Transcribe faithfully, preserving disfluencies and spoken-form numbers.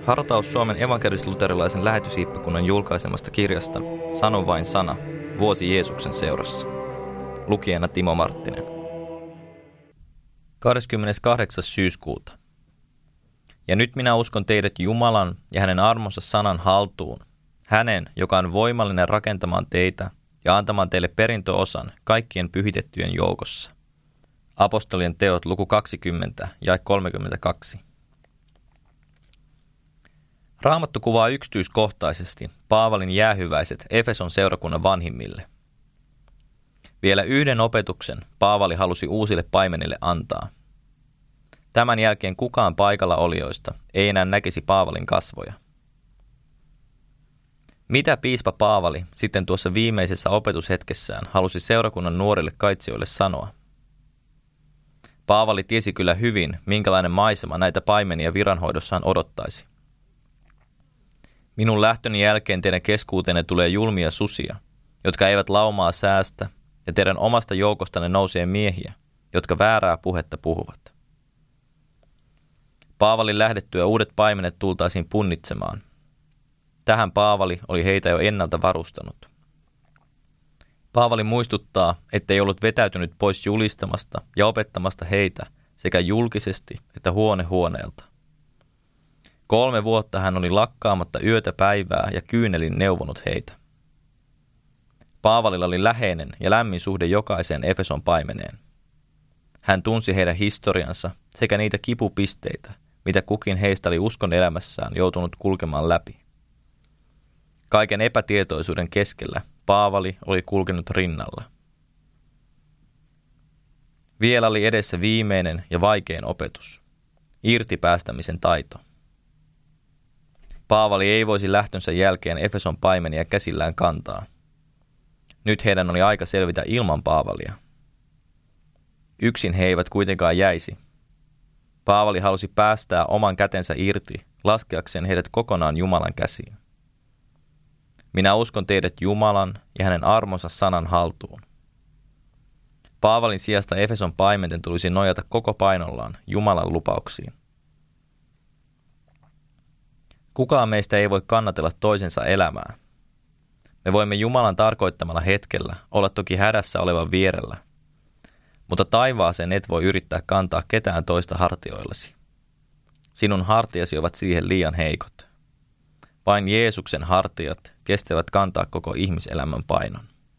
Hartaus Suomen evankelis-luterilaisen lähetyshiippakunnan julkaisemasta kirjasta Sano vain sana, vuosi Jeesuksen seurassa. Lukijana Timo Marttinen. kahdeskymmeneskahdeksas syyskuuta. Ja nyt minä uskon teidät Jumalan ja hänen armonsa sanan haltuun, hänen, joka on voimallinen rakentamaan teitä ja antamaan teille perintöosan kaikkien pyhitettyjen joukossa. Apostolien teot luku kaksikymmentä ja kolmekymmentäkaksi. Raamattu kuvaa yksityiskohtaisesti Paavalin jäähyväiset Efeson seurakunnan vanhimmille. Vielä yhden opetuksen Paavali halusi uusille paimenille antaa. Tämän jälkeen kukaan paikalla olijoista ei enää näkisi Paavalin kasvoja. Mitä piispa Paavali sitten tuossa viimeisessä opetushetkessään halusi seurakunnan nuorille kaitsijoille sanoa? Paavali tiesi kyllä hyvin, minkälainen maisema näitä paimenia viranhoidossaan odottaisi. Minun lähtöni jälkeen teidän keskuuteenne tulee julmia susia, jotka eivät laumaa säästä, ja teidän omasta joukostanne nousee miehiä, jotka väärää puhetta puhuvat. Paavalin lähdettyä uudet paimenet tultaisiin punnitsemaan. Tähän Paavali oli heitä jo ennalta varustanut. Paavali muistuttaa, ettei ollut vetäytynyt pois julistamasta ja opettamasta heitä sekä julkisesti että huone huoneelta. Kolme vuotta hän oli lakkaamatta yötä päivää ja kyynelin neuvonut heitä. Paavalilla oli läheinen ja lämmin suhde jokaiseen Efeson paimeneen. Hän tunsi heidän historiansa sekä niitä kipupisteitä, mitä kukin heistä oli uskon elämässään joutunut kulkemaan läpi. Kaiken epätietoisuuden keskellä Paavali oli kulkenut rinnalla. Vielä oli edessä viimeinen ja vaikein opetus, irtipäästämisen taito. Paavali ei voisi lähtönsä jälkeen Efeson paimenia käsillään kantaa. Nyt heidän oli aika selvitä ilman Paavalia. Yksin he eivät kuitenkaan jäisi. Paavali halusi päästää oman kätensä irti, laskeakseen heidät kokonaan Jumalan käsiin. Minä uskon teidät Jumalan ja hänen armonsa sanan haltuun. Paavalin sijasta Efeson paimenten tulisi nojata koko painollaan Jumalan lupauksiin. Kukaan meistä ei voi kannatella toisensa elämää. Me voimme Jumalan tarkoittamalla hetkellä olla toki hädässä olevan vierellä, mutta taivaaseen et voi yrittää kantaa ketään toista hartioillasi. Sinun hartiasi ovat siihen liian heikot. Vain Jeesuksen hartiat kestävät kantaa koko ihmiselämän painon.